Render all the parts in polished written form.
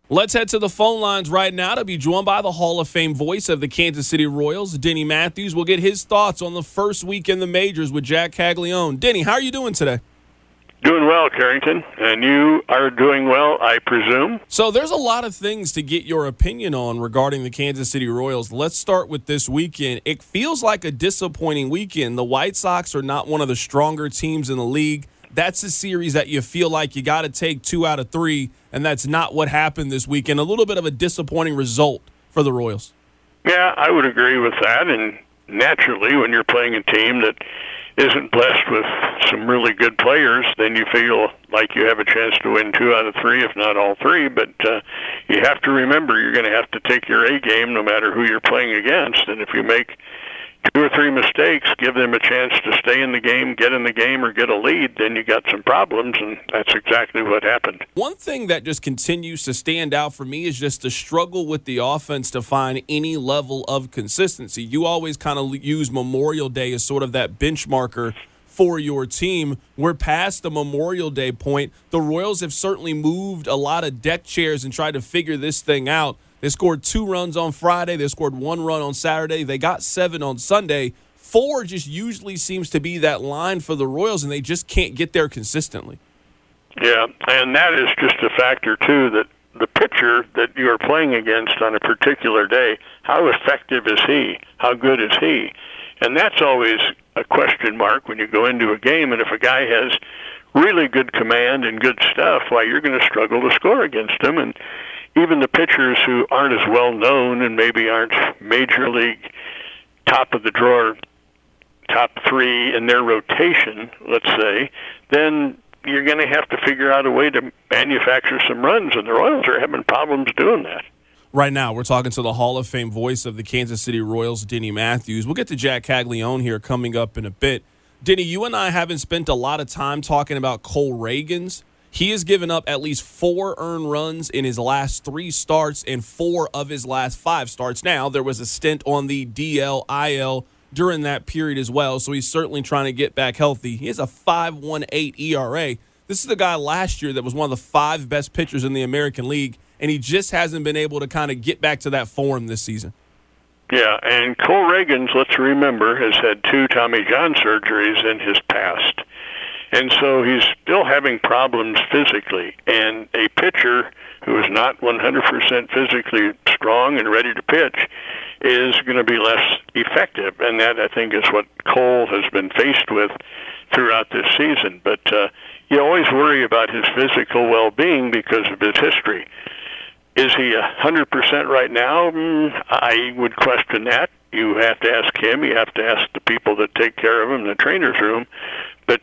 Let's head to the phone lines right now to be joined by the Hall of Fame voice of the Kansas City Royals, Denny Matthews. We'll get his thoughts on the first week in the majors with Jack Caglianone. Denny, how are you doing today? Doing well, Carrington, and you are doing well, I presume. So there's a lot of things to get your opinion on regarding the Kansas City Royals. Let's start with this weekend. It feels like a disappointing weekend. The White Sox are not one of the stronger teams in the league. That's a series that you feel like you got to take 2 out of 3, and that's not what happened this weekend. A little bit of a disappointing result for the Royals. Yeah, I would agree with that, and naturally, when you're playing a team that isn't blessed with some really good players, then you feel like you have a chance to win 2 out of 3, if not all 3. But you have to remember you're going to have to take your A game no matter who you're playing against. And if you make 2 or 3 mistakes, give them a chance to stay in the game, get in the game, or get a lead, then you got some problems, and that's exactly what happened. One thing that just continues to stand out for me is just the struggle with the offense to find any level of consistency. You always kind of use Memorial Day as sort of that benchmarker for your team. We're past the Memorial Day point. The Royals have certainly moved a lot of deck chairs and tried to figure this thing out. They scored 2 runs on Friday. They scored 1 run on Saturday. They got 7 on Sunday. 4 just usually seems to be that line for the Royals, and they just can't get there consistently. Yeah, and that is just a factor, too, that the pitcher that you are playing against on a particular day, how effective is he? How good is he? And that's always a question mark when you go into a game, and if a guy has really good command and good stuff, why, you're going to struggle to score against him. And even the pitchers who aren't as well known and maybe aren't major league top of the drawer, top 3 in their rotation, let's say, then you're going to have to figure out a way to manufacture some runs, and the Royals are having problems doing that. Right now, we're talking to the Hall of Fame voice of the Kansas City Royals, Denny Matthews. We'll get to Jack Caglianone here coming up in a bit. Denny, you and I haven't spent a lot of time talking about Cole Ragans. He has given up at least 4 earned runs in his last 3 starts and 4 of his last 5 starts. Now, there was a stint on the DL, IL during that period as well, so he's certainly trying to get back healthy. He has a 5.18 ERA. This is the guy last year that was one of the 5 best pitchers in the American League, and he just hasn't been able to kind of get back to that form this season. Yeah, and Cole Ragans, let's remember, has had 2 Tommy John surgeries in his past. And so he's still having problems physically. And a pitcher who is not 100% physically strong and ready to pitch is going to be less effective. And that, I think, is what Cole has been faced with throughout this season. But you always worry about his physical well-being because of his history. Is he 100% right now? I would question that. You have to ask him. You have to ask the people that take care of him in the trainer's room. But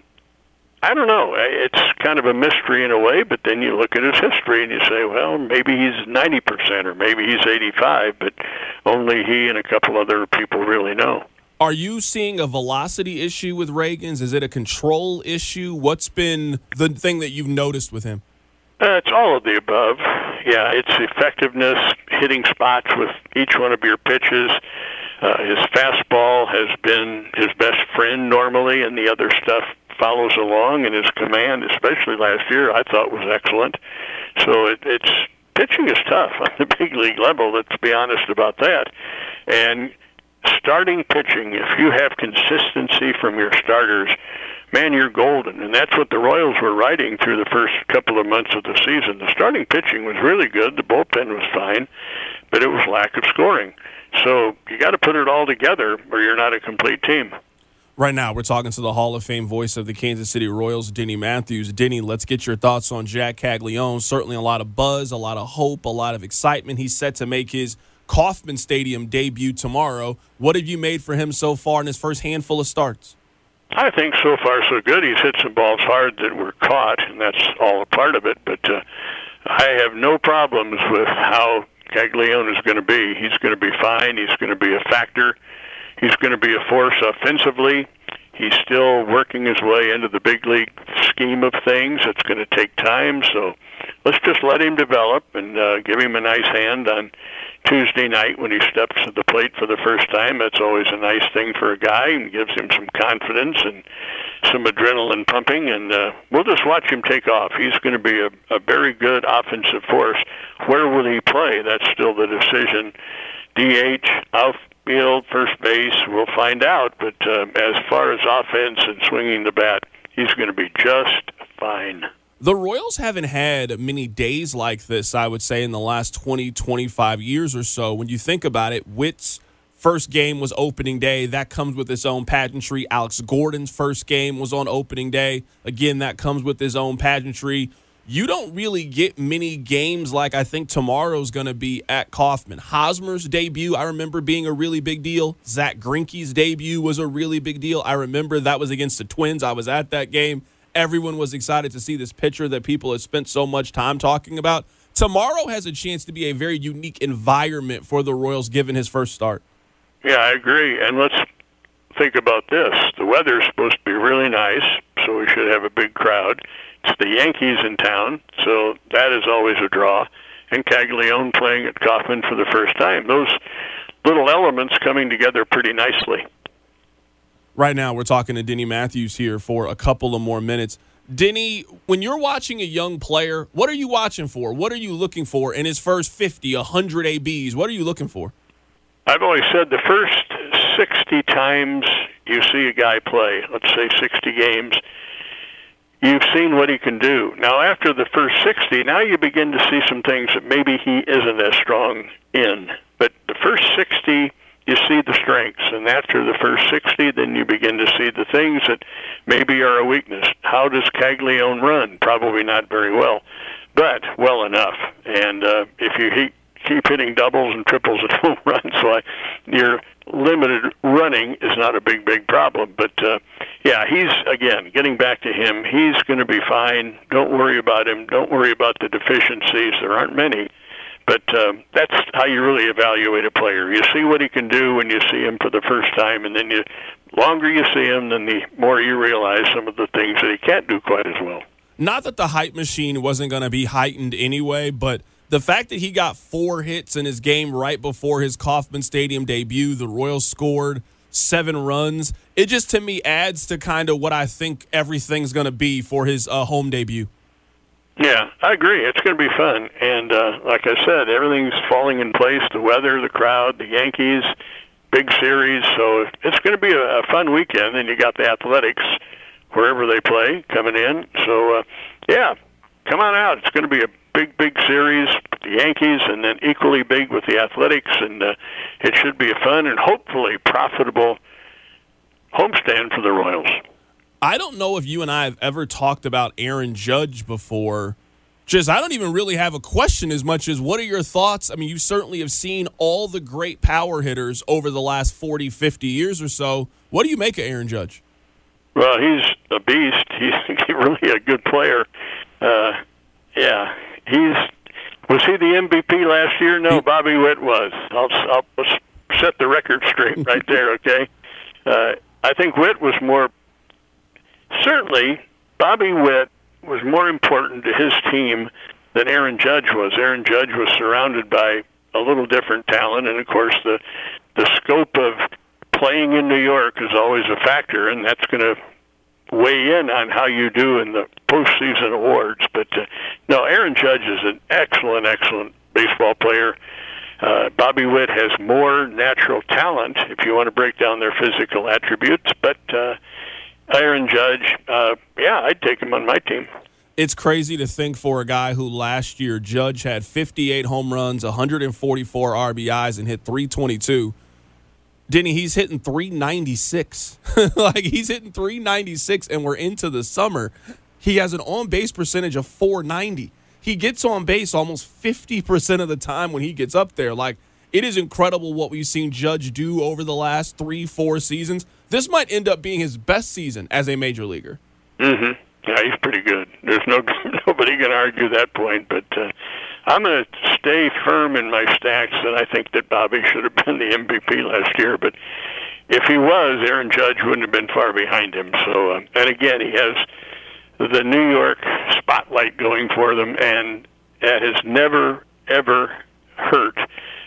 I don't know. It's kind of a mystery in a way, but then you look at his history and you say, well, maybe he's 90% or maybe he's 85%, but only he and a couple other people really know. Are you seeing a velocity issue with Ragans? Is it a control issue? What's been the thing that you've noticed with him? It's all of the above. Yeah, it's effectiveness, hitting spots with each one of your pitches. His fastball has been his best friend normally, and the other stuff follows along, and his command, especially last year, I thought was excellent. So it's pitching is tough on the big league level, let's be honest about that. And starting pitching, if you have consistency from your starters, man, you're golden. And that's what the Royals were riding through the first couple of months of the season. The starting pitching was really good. The bullpen was fine, but it was lack of scoring. So you got to put it all together or you're not a complete team. Right now, we're talking to the Hall of Fame voice of the Kansas City Royals, Denny Matthews. Denny, let's get your thoughts on Jack Caglianone. Certainly a lot of buzz, a lot of hope, a lot of excitement. He's set to make his Kauffman Stadium debut tomorrow. What have you made for him so far in his first handful of starts? I think so far so good. He's hit some balls hard that were caught, and that's all a part of it. But I have no problems with how Caglianone is going to be. He's going to be fine. He's going to be a factor. He's going to be a force offensively. He's still working his way into the big league scheme of things. It's going to take time, so let's just let him develop and give him a nice hand on Tuesday night when he steps to the plate for the first time. That's always a nice thing for a guy and gives him some confidence and some adrenaline pumping, and we'll just watch him take off. He's going to be a very good offensive force. Where will he play? That's still the decision. DH, outfield, first base, we'll find out. But as far as offense and swinging the bat, he's going to be just fine. The Royals haven't had many days like this, I would say, in the last 20, 25 years or so. When you think about it, Witt's first game was opening day. That comes with its own pageantry. Alex Gordon's first game was on opening day. Again, that comes with its own pageantry. You don't really get many games like I think tomorrow's going to be at Kauffman. Hosmer's debut, I remember being a really big deal. Zach Greinke's debut was a really big deal. I remember that was against the Twins. I was at that game. Everyone was excited to see this pitcher that people have spent so much time talking about. Tomorrow has a chance to be a very unique environment for the Royals given his first start. Yeah, I agree. And let's think about this. The weather's supposed to be really nice, so we should have a big crowd. It's the Yankees in town, so that is always a draw. And Caglione playing at Kauffman for the first time. Those little elements coming together pretty nicely. Right now, we're talking to Denny Matthews here for a couple of more minutes. Denny, when you're watching a young player, what are you watching for? What are you looking for in his first 50, 100 ABs? What are you looking for? I've always said the first 60 times you see a guy play, let's say 60 games, you've seen what he can do. Now, after the first 60, now you begin to see some things that maybe he isn't as strong in. But the first 60, you see the strengths, and after the first 60, then you begin to see the things that maybe are a weakness. How does Caglione run? Probably not very well, but well enough. And if you keep hitting doubles and triples and home runs, so your limited running is not a big problem. But, yeah, he's, again, getting back to him, he's going to be fine. Don't worry about him. Don't worry about the deficiencies. There aren't many. But that's how you really evaluate a player. You see what he can do when you see him for the first time, and then the longer you see him, then the more you realize some of the things that he can't do quite as well. Not that the hype machine wasn't going to be heightened anyway, but the fact that he got 4 hits in his game right before his Kauffman Stadium debut, the Royals scored 7 runs, it just to me adds to kind of what I think everything's going to be for his home debut. Yeah, I agree. It's going to be fun. And like I said, everything's falling in place, the weather, the crowd, the Yankees, big series. So it's going to be a fun weekend. And you got the Athletics, wherever they play, coming in. So, yeah, come on out. It's going to be a big series with the Yankees and then equally big with the Athletics. And it should be a fun and hopefully profitable homestand for the Royals. I don't know if you and I have ever talked about Aaron Judge before. I don't even really have a question as much as what are your thoughts? I mean, you certainly have seen all the great power hitters over the last 40, 50 years or so. What do you make of Aaron Judge? Well, he's a beast. He's really a good player. Yeah, was he the MVP last year? No, Bobby Witt was. I'll set the record straight right there, okay? I think Witt was more. Certainly, Bobby Witt was more important to his team than Aaron Judge was. Aaron Judge was surrounded by a little different talent, and, of course, the scope of playing in New York is always a factor, and that's going to weigh in on how you do in the postseason awards. But, no, Aaron Judge is an excellent baseball player. Bobby Witt has more natural talent, if you want to break down their physical attributes, but Aaron Judge, I'd take him on my team. It's crazy to think for a guy who last year, Judge had 58 home runs, 144 RBIs, and hit 322. Denny, he's hitting 396. He's hitting 396, and we're into the summer. He has an on-base percentage of 490. He gets on base almost 50% of the time when he gets up there. It is incredible what we've seen Judge do over the last 3-4 seasons. This might end up being his best season as a major leaguer. Mm-hmm. Yeah, he's pretty good. There's nobody can argue that point. But I'm going to stay firm in my stacks that I think that Bobby should have been the MVP last year. But if he was, Aaron Judge wouldn't have been far behind him. So, and again, he has the New York spotlight going for them, and that has never, ever hurt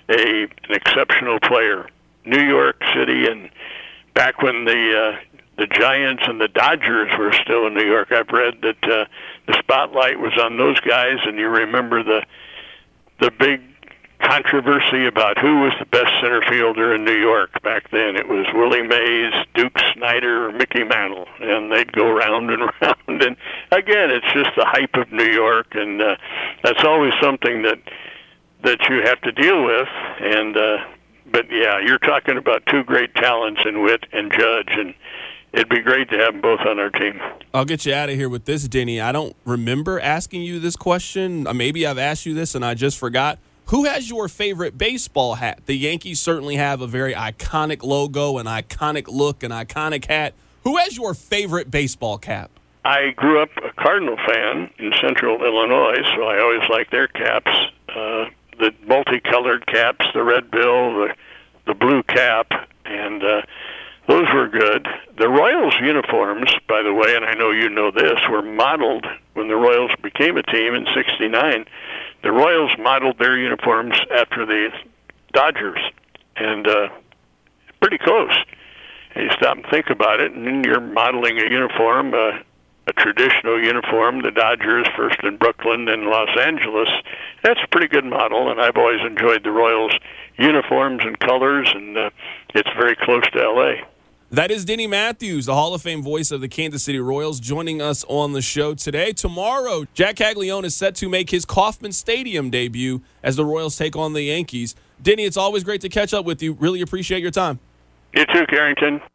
an exceptional player. New York City, and back when the Giants and the Dodgers were still in New York, I've read that the spotlight was on those guys, and you remember the big controversy about who was the best center fielder in New York back then. It was Willie Mays, Duke Snider, or Mickey Mantle, and they'd go round and round. And again, it's just the hype of New York, and that's always something that you have to deal with. And but yeah, you're talking about two great talents in Witt and Judge, and it'd be great to have them both on our team. I'll get you out of here with this, Denny. I don't remember asking you this question. Maybe I've asked you this and I just forgot. Who has your favorite baseball hat? The Yankees certainly have a very iconic logo, an iconic look, an iconic hat. Who has your favorite baseball cap? I grew up a Cardinal fan in central Illinois, so I always liked their caps. The multicolored caps, the red bill, the blue cap, and those were good. The Royals uniforms, by the way, and I know you know this, were modeled when the Royals became a team in '69. The Royals modeled their uniforms after the Dodgers, and pretty close. And you stop and think about it, and you're modeling a uniform, a traditional uniform, the Dodgers, first in Brooklyn, then Los Angeles. That's a pretty good model, and I've always enjoyed the Royals' uniforms and colors, and it's very close to L.A. That is Denny Matthews, the Hall of Fame voice of the Kansas City Royals, joining us on the show today. Tomorrow, Jack Caglianone is set to make his Kauffman Stadium debut as the Royals take on the Yankees. Denny, it's always great to catch up with you. Really appreciate your time. You too, Carrington.